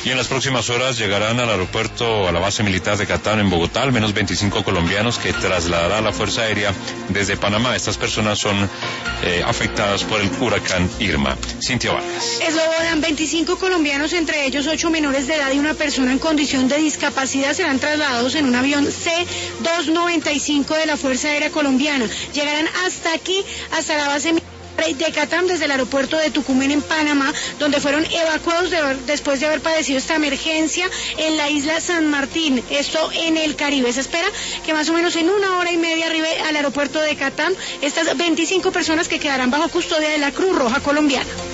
Y en las próximas horas llegarán al aeropuerto, a la base militar de Catán en Bogotá, al menos 25 colombianos que trasladará la Fuerza Aérea desde Panamá. Estas personas son afectadas por el huracán Irma. Cintia Vargas. Eslobodan 25 colombianos, entre ellos 8 menores de edad y una persona en condición de discapacidad, serán trasladados en un avión C-295 de la Fuerza Aérea Colombiana. Llegarán hasta aquí, hasta la base militar de Catán, desde el aeropuerto de Tucumán en Panamá, donde fueron evacuados después de haber padecido esta emergencia en la isla San Martín, esto en el Caribe. Se espera que más o menos en 1 hora y media arribe al aeropuerto de Catán estas 25 personas que quedarán bajo custodia de la Cruz Roja Colombiana.